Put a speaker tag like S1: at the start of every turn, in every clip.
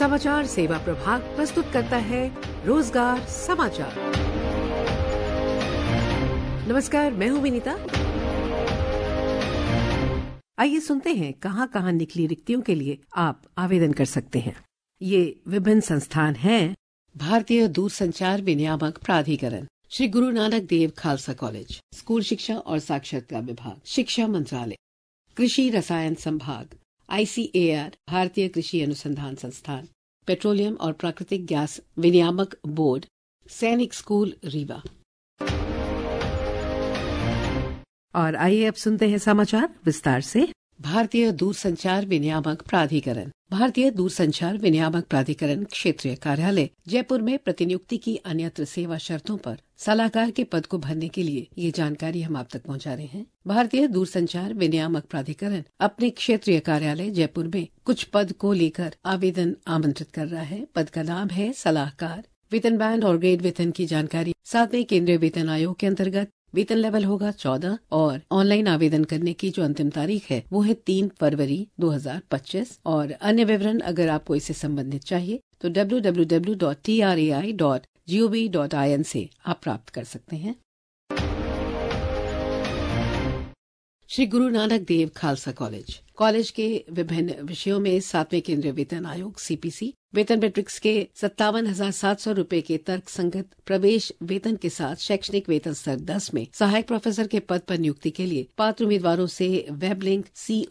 S1: समाचार सेवा प्रभाग प्रस्तुत करता है रोजगार समाचार। नमस्कार, मैं हूँ विनीता। आइए सुनते हैं कहाँ कहाँ निकली रिक्तियों के लिए आप आवेदन कर सकते हैं। ये विभिन्न संस्थान हैं: भारतीय दूरसंचार विनियामक प्राधिकरण, श्री गुरु नानक देव खालसा कॉलेज, स्कूल शिक्षा और साक्षरता विभाग, शिक्षा मंत्रालय, कृषि रसायन संभाग, ICAR भारतीय कृषि अनुसंधान संस्थान, पेट्रोलियम और प्राकृतिक गैस विनियामक बोर्ड, सैनिक स्कूल रीवा। और आइए अब सुनते हैं समाचार विस्तार से। भारतीय दूरसंचार विनियामक प्राधिकरण, भारतीय दूरसंचार विनियामक प्राधिकरण क्षेत्रीय कार्यालय जयपुर में प्रतिनियुक्ति की अन्यत्र सेवा शर्तों पर सलाहकार के पद को भरने के लिए ये जानकारी हम आप तक पहुंचा रहे हैं। भारतीय दूरसंचार विनियामक प्राधिकरण अपने क्षेत्रीय कार्यालय जयपुर में कुछ पद को लेकर आवेदन आमंत्रित कर रहा है। पद का नाम है सलाहकार। वेतन बैंड और ग्रेड वेतन की जानकारी 7वें केंद्रीय वेतन आयोग के अंतर्गत वेतन लेवल होगा 14 और ऑनलाइन आवेदन करने की जो अंतिम तारीख है वो है 3 फरवरी 2025। और अन्य विवरण अगर आपको इससे संबंधित चाहिए तो www.trai.gov.in से आप प्राप्त कर सकते हैं। श्री गुरु नानक देव खालसा कॉलेज के विभिन्न विषयों में 7वें केंद्रीय वेतन आयोग CPC वेतन मैट्रिक्स के 57,700 रूपये के तर्क संगत प्रवेश वेतन के साथ शैक्षणिक वेतन स्तर 10 में सहायक प्रोफेसर के पद पर नियुक्ति के लिए पात्र उम्मीदवारों से वेब लिंक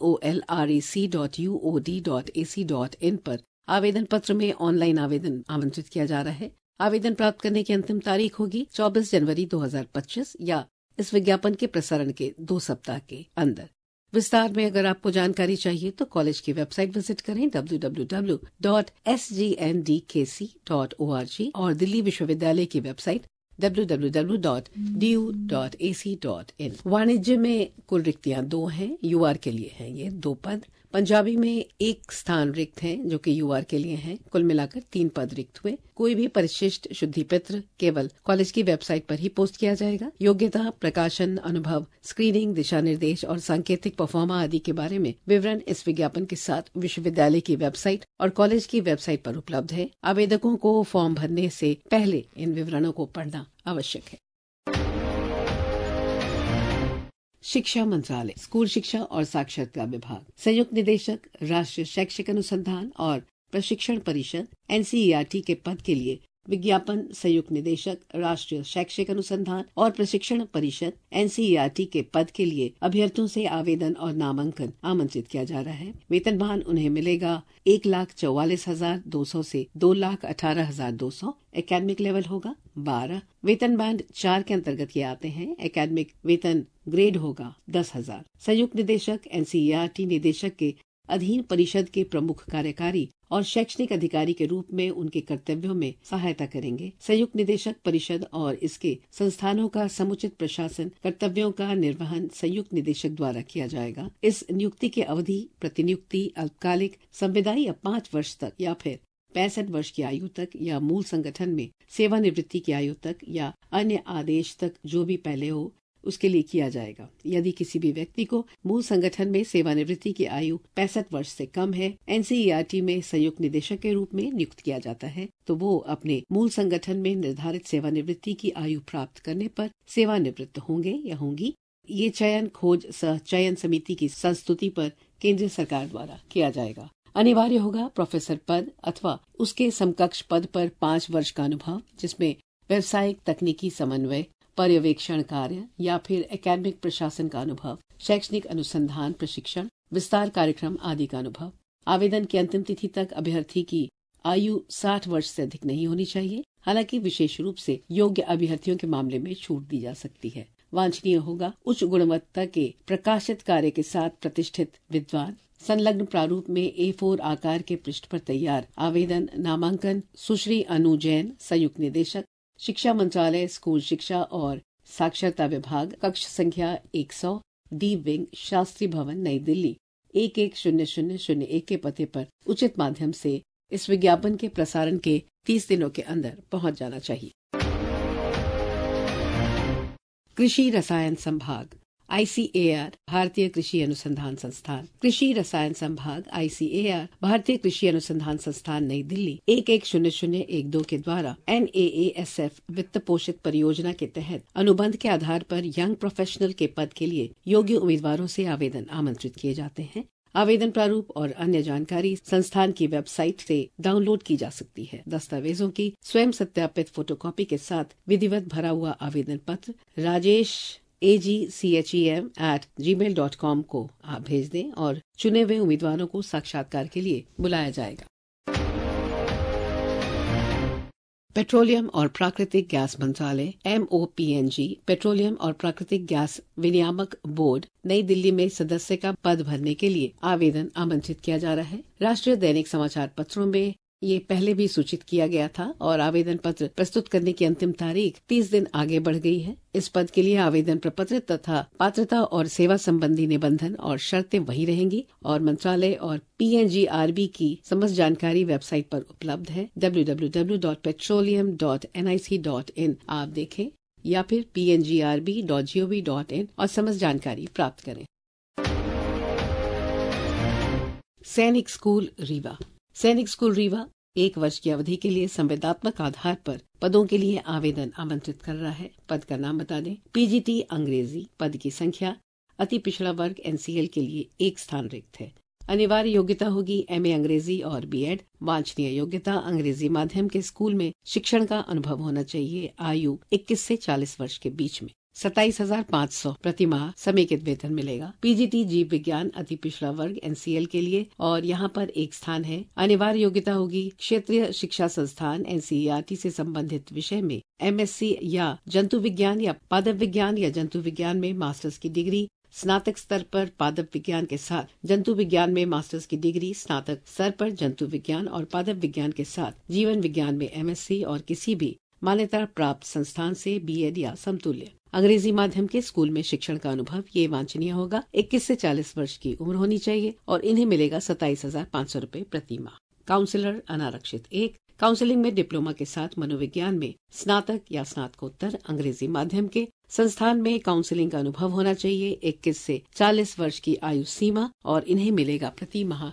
S1: colrec.uod.ac.in पर आवेदन पत्र में ऑनलाइन आवेदन आमंत्रित किया जा रहा है। आवेदन प्राप्त करने की अंतिम तारीख होगी 24 जनवरी 2025 या इस विज्ञापन के प्रसारण के 2 सप्ताह के अंदर। विस्तार में अगर आपको जानकारी चाहिए तो कॉलेज की वेबसाइट विजिट करें www.sgndkc.org और दिल्ली विश्वविद्यालय की वेबसाइट www.du.ac.in। वाणिज्य में कुल रिक्तियां 2 हैं, UR के लिए हैं ये 2 पद। पंजाबी में 1 स्थान रिक्त है जो कि UR के लिए हैं। कुल मिलाकर 3 पद रिक्त हुए। कोई भी परिशिष्ट शुद्धि पत्र केवल कॉलेज की वेबसाइट पर ही पोस्ट किया जाएगा। योग्यता, प्रकाशन, अनुभव, स्क्रीनिंग, दिशा निर्देश और सांकेतिक परफॉर्मा आदि के बारे में विवरण इस विज्ञापन के साथ विश्वविद्यालय की वेबसाइट और कॉलेज की वेबसाइट पर उपलब्ध है। आवेदकों को फॉर्म भरने से पहले इन विवरणों को पढ़ना आवश्यक है। शिक्षा मंत्रालय, स्कूल शिक्षा और साक्षरता विभाग, संयुक्त निदेशक राष्ट्रीय शैक्षिक अनुसंधान और प्रशिक्षण परिषद NCERT के पद के लिए विज्ञापन संयुक्त निदेशक राष्ट्रीय शैक्षिक अनुसंधान और प्रशिक्षण परिषद NCERT के पद के लिए अभ्यर्थियों से आवेदन और नामांकन आमंत्रित किया जा रहा है। वेतनमान उन्हें मिलेगा 1,44,200 से 2,18,200। एकेडमिक लेवल होगा 12। वेतन बैंड 4 के अंतर्गत ये आते हैं। एकेडमिक वेतन ग्रेड होगा 10,000। संयुक्त निदेशक NCERT निदेशक के अधीन परिषद के प्रमुख कार्यकारी और शैक्षणिक अधिकारी के रूप में उनके कर्तव्यों में सहायता करेंगे। संयुक्त निदेशक परिषद और इसके संस्थानों का समुचित प्रशासन कर्तव्यों का निर्वहन संयुक्त निदेशक द्वारा किया जाएगा। इस नियुक्ति की अवधि प्रतिनियुक्ति अल्पकालिक, संविदाई या 5 वर्ष तक या फिर 65 वर्ष की आयु तक या मूल संगठन में सेवानिवृत्ति की आयु तक या अन्य आदेश तक जो भी पहले हो उसके लिए किया जाएगा। यदि किसी भी व्यक्ति को मूल संगठन में सेवानिवृत्ति की आयु 65 वर्ष से कम है, NCERT में संयुक्त निदेशक के रूप में नियुक्त किया जाता है तो वो अपने मूल संगठन में निर्धारित सेवानिवृत्ति की आयु प्राप्त करने पर सेवानिवृत्त होंगे या होंगी। ये चयन खोज सह चयन समिति की संस्तुति पर केंद्र सरकार द्वारा किया जाएगा। अनिवार्य होगा प्रोफेसर पद अथवा उसके समकक्ष पद पर 5 वर्ष का अनुभव जिसमें व्यवसायिक तकनीकी समन्वय, पर्यवेक्षण कार्य या फिर एकेडमिक प्रशासन का अनुभव, शैक्षणिक अनुसंधान, प्रशिक्षण, विस्तार कार्यक्रम आदि का अनुभव। आवेदन की अंतिम तिथि तक अभ्यर्थी की आयु 60 वर्ष से अधिक नहीं होनी चाहिए। हालांकि विशेष रूप से योग्य अभ्यर्थियों के मामले में छूट दी जा सकती है। वांछनीय होगा उच्च गुणवत्ता के प्रकाशित कार्य के साथ प्रतिष्ठित विद्वान। संलग्न प्रारूप में A4 आकार के पृष्ठ पर तैयार आवेदन नामांकन सुश्री अनु जैन, संयुक्त निदेशक शिक्षा मंत्रालय, स्कूल शिक्षा और साक्षरता विभाग, कक्ष संख्या 100, D विंग, शास्त्री भवन, नई दिल्ली 110001 के पते पर उचित माध्यम से इस विज्ञापन के प्रसारण के 30 दिनों के अंदर पहुंच जाना चाहिए। कृषि रसायन संभाग, ICAR भारतीय कृषि अनुसंधान संस्थान, कृषि रसायन संभाग ICAR भारतीय कृषि अनुसंधान संस्थान नई दिल्ली 110012 के द्वारा NAASF वित्त पोषित परियोजना के तहत अनुबंध के आधार पर यंग प्रोफेशनल के पद के लिए योग्य उम्मीदवारों से आवेदन आमंत्रित किए जाते हैं। आवेदन प्रारूप और अन्य जानकारी संस्थान की वेबसाइट से डाउनलोड की जा सकती है। दस्तावेजों की स्वयं सत्यापित फोटोकॉपी के साथ विधिवत भरा हुआ आवेदन पत्र राजेश agchem@gmail.com को आप भेज दें और चुने हुए उम्मीदवारों को साक्षात्कार के लिए बुलाया जाएगा। पेट्रोलियम और प्राकृतिक गैस मंत्रालय MOPNG पेट्रोलियम और प्राकृतिक गैस विनियामक बोर्ड नई दिल्ली में सदस्य का पद भरने के लिए आवेदन आमंत्रित किया जा रहा है। राष्ट्रीय दैनिक समाचार पत्रों में ये पहले भी सूचित किया गया था और आवेदन पत्र प्रस्तुत करने की अंतिम तारीख 30 दिन आगे बढ़ गई है। इस पद के लिए आवेदन प्रपत्र तथा पात्रता और सेवा संबंधी निबंधन और शर्तें वही रहेंगी और मंत्रालय और PNGRB की समस्त जानकारी वेबसाइट पर उपलब्ध है। www.petroleum.nic.in आप देखें या फिर pngrb.gov.in और समस्त जानकारी प्राप्त करें। सैनिक स्कूल रीवा सैनिक स्कूल रीवा 1 वर्ष की अवधि के लिए संविदात्मक आधार पर पदों के लिए आवेदन आमंत्रित कर रहा है। पद का नाम बता दें। PGT अंग्रेजी। पद की संख्या अति पिछड़ा वर्ग NCL के लिए 1 स्थान रिक्त है। अनिवार्य योग्यता होगी MA अंग्रेजी और B.Ed। वांछनीय योग्यता अंग्रेजी माध्यम के स्कूल में शिक्षण का अनुभव होना चाहिए। आयु 21 से 40 वर्ष के बीच में। 27,500 प्रति माह समेकित वेतन मिलेगा। PGT जीव विज्ञान अति पिछड़ा वर्ग NCL के लिए और यहाँ पर 1 स्थान है। अनिवार्य योग्यता होगी क्षेत्रीय शिक्षा संस्थान NCERT से संबंधित विषय में MSc या जंतु विज्ञान या पादप विज्ञान या जंतु विज्ञान में मास्टर्स की डिग्री, स्नातक स्तर पर पादप विज्ञान के साथ जंतु विज्ञान में मास्टर्स की डिग्री, स्नातक स्तर पर जंतु विज्ञान और पादप विज्ञान के साथ जीवन विज्ञान में MSc और किसी भी मान्यता प्राप्त संस्थान से B.Ed या समतुल्य। अंग्रेजी माध्यम के स्कूल में शिक्षण का अनुभव ये वांछनीय होगा। 21 से 40 वर्ष की उम्र होनी चाहिए और इन्हें मिलेगा 27,500 रूपए प्रति माह। काउंसलर अनारक्षित 1 काउंसलिंग में डिप्लोमा के साथ मनोविज्ञान में स्नातक या स्नातकोत्तर अंग्रेजी माध्यम के संस्थान में काउंसलिंग का अनुभव होना चाहिए। 21 से 40 वर्ष की आयु सीमा और इन्हें मिलेगा प्रति माह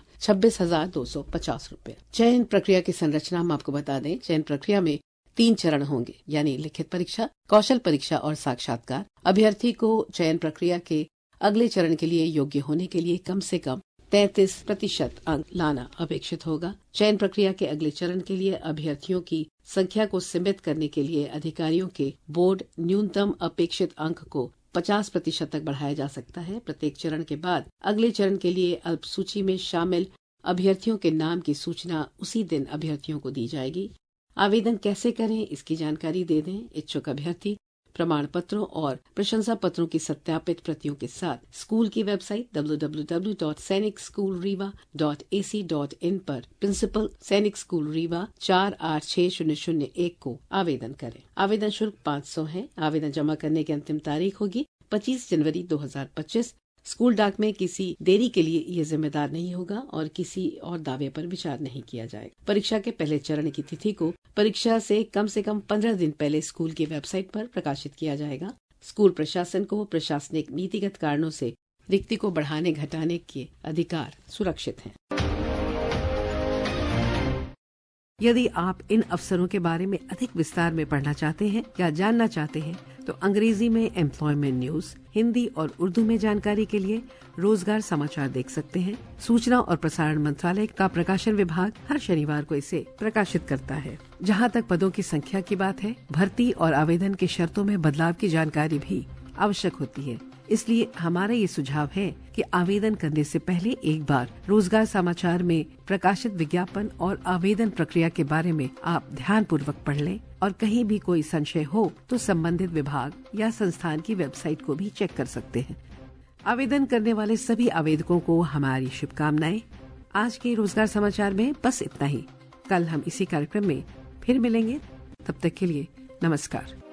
S1: 26,250 रूपए। चयन प्रक्रिया की संरचना हम आपको बता दें। चयन प्रक्रिया में 3 चरण होंगे, यानी लिखित परीक्षा, कौशल परीक्षा और साक्षात्कार। अभ्यर्थी को चयन प्रक्रिया के अगले चरण के लिए योग्य होने के लिए कम से कम 33% अंक लाना अपेक्षित होगा। चयन प्रक्रिया के अगले चरण के लिए अभ्यर्थियों की संख्या को सीमित करने के लिए अधिकारियों के बोर्ड न्यूनतम अपेक्षित अंक को 50% तक बढ़ाया जा सकता है। प्रत्येक चरण के बाद अगले चरण के लिए अल्प सूची में शामिल अभ्यर्थियों के नाम की सूचना उसी दिन अभ्यर्थियों को दी जाएगी। आवेदन कैसे करें इसकी जानकारी दे दें। इच्छुक अभ्यर्थी प्रमाण पत्रों और प्रशंसा पत्रों की सत्यापित प्रतियों के साथ स्कूल की वेबसाइट www.sainikskoolrewa.ac.in पर प्रिंसिपल सैनिक स्कूल रीवा 486001 को आवेदन करें। आवेदन शुल्क 500 है। आवेदन जमा करने की अंतिम तारीख होगी 25 जनवरी 2025। स्कूल डाक में किसी देरी के लिए ये जिम्मेदार नहीं होगा और किसी और दावे पर विचार नहीं किया जाएगा। परीक्षा के पहले चरण की तिथि को परीक्षा से कम 15 दिन पहले स्कूल की वेबसाइट पर प्रकाशित किया जाएगा। स्कूल प्रशासन को प्रशासनिक नीतिगत कारणों से रिक्ति को बढ़ाने घटाने के अधिकार सुरक्षित हैं। यदि आप इन अवसरों के बारे में अधिक विस्तार में पढ़ना चाहते हैं या जानना चाहते हैं तो अंग्रेजी में एम्प्लॉयमेंट न्यूज, हिंदी और उर्दू में जानकारी के लिए रोजगार समाचार देख सकते हैं। सूचना और प्रसारण मंत्रालय का प्रकाशन विभाग हर शनिवार को इसे प्रकाशित करता है। जहां तक पदों की संख्या की बात है, भर्ती और आवेदन की शर्तों में बदलाव की जानकारी भी आवश्यक होती है। इसलिए हमारा ये सुझाव है कि आवेदन करने से पहले एक बार रोजगार समाचार में प्रकाशित विज्ञापन और आवेदन प्रक्रिया के बारे में आप ध्यानपूर्वक पढ़ लें और कहीं भी कोई संशय हो तो संबंधित विभाग या संस्थान की वेबसाइट को भी चेक कर सकते हैं। आवेदन करने वाले सभी आवेदकों को हमारी शुभकामनाएं। आज के रोजगार समाचार में बस इतना ही। कल हम इसी कार्यक्रम में फिर मिलेंगे। तब तक के लिए नमस्कार।